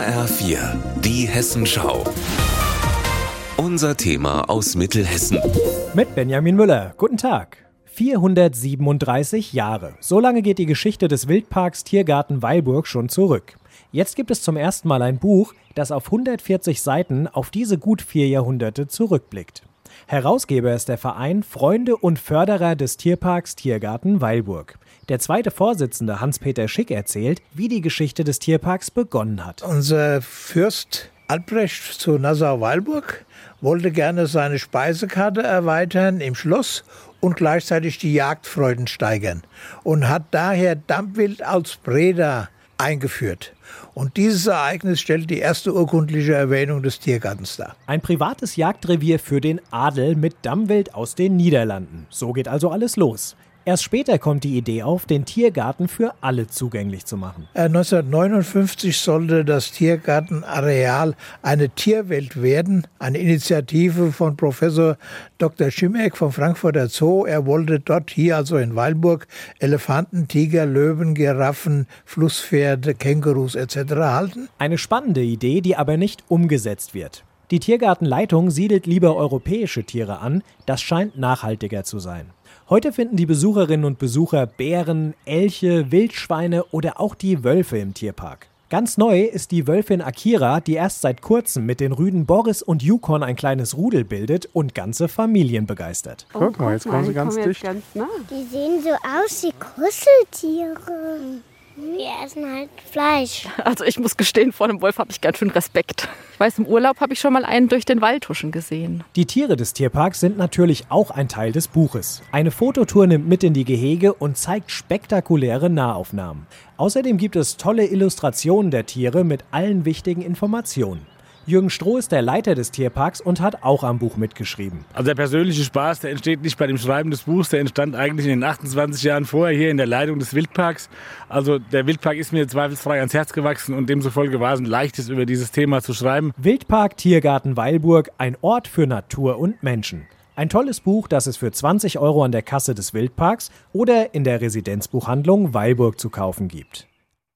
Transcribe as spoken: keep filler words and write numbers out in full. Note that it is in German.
H R vier, die Hessenschau. Unser Thema aus Mittelhessen. Mit Benjamin Müller. Guten Tag. vierhundertsiebenunddreißig Jahre. So lange geht die Geschichte des Wildparks Tiergarten Weilburg schon zurück. Jetzt gibt es zum ersten Mal ein Buch, das auf hundertvierzig Seiten auf diese gut vier Jahrhunderte zurückblickt. Herausgeber ist der Verein Freunde und Förderer des Tierparks Tiergarten Weilburg. Der zweite Vorsitzende Hans-Peter Schick erzählt, wie die Geschichte des Tierparks begonnen hat. Unser Fürst Albrecht zu Nassau-Weilburg wollte gerne seine Speisekarte erweitern im Schloss und gleichzeitig die Jagdfreuden steigern und hat daher Dampfwild als Breder eingeführt. Und dieses Ereignis stellt die erste urkundliche Erwähnung des Tiergartens dar. Ein privates Jagdrevier für den Adel mit Dammwild aus den Niederlanden. So geht also alles los. Erst später kommt die Idee auf, den Tiergarten für alle zugänglich zu machen. neunzehnhundertneunundfünfzig sollte das Tiergartenareal eine Tierwelt werden, eine Initiative von Professor Doktor Schimek vom Frankfurter Zoo. Er wollte dort hier, also in Weilburg, Elefanten, Tiger, Löwen, Giraffen, Flusspferde, Kängurus et cetera halten. Eine spannende Idee, die aber nicht umgesetzt wird. Die Tiergartenleitung siedelt lieber europäische Tiere an. Das scheint nachhaltiger zu sein. Heute finden die Besucherinnen und Besucher Bären, Elche, Wildschweine oder auch die Wölfe im Tierpark. Ganz neu ist die Wölfin Akira, die erst seit kurzem mit den Rüden Boris und Yukon ein kleines Rudel bildet und ganze Familien begeistert. Oh, guck mal, jetzt kommen sie ganz dicht. Ganz nah. Die sehen so aus wie Kuscheltiere. Wir essen halt Fleisch. Also ich muss gestehen, vor einem Wolf habe ich ganz schön Respekt. Ich weiß, im Urlaub habe ich schon mal einen durch den Wald huschen gesehen. Die Tiere des Tierparks sind natürlich auch ein Teil des Buches. Eine Fototour nimmt mit in die Gehege und zeigt spektakuläre Nahaufnahmen. Außerdem gibt es tolle Illustrationen der Tiere mit allen wichtigen Informationen. Jürgen Stroh ist der Leiter des Tierparks und hat auch am Buch mitgeschrieben. Also der persönliche Spaß, der entsteht nicht bei dem Schreiben des Buchs, der entstand eigentlich in den achtundzwanzig Jahren vorher hier in der Leitung des Wildparks. Also der Wildpark ist mir zweifelsfrei ans Herz gewachsen und demzufolge war es ein leichtes, über dieses Thema zu schreiben. Wildpark Tiergarten Weilburg, ein Ort für Natur und Menschen. Ein tolles Buch, das es für zwanzig Euro an der Kasse des Wildparks oder in der Residenzbuchhandlung Weilburg zu kaufen gibt.